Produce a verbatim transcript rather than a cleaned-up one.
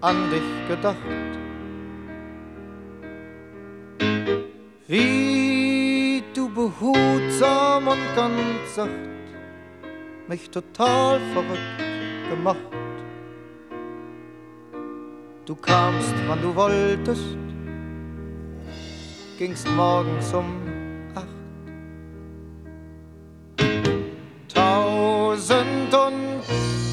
an dich gedacht. Wie du behutsam und ganz sacht mich total verrückt gemacht. Du kamst, wann du wolltest, gingst morgens um acht. Tausend und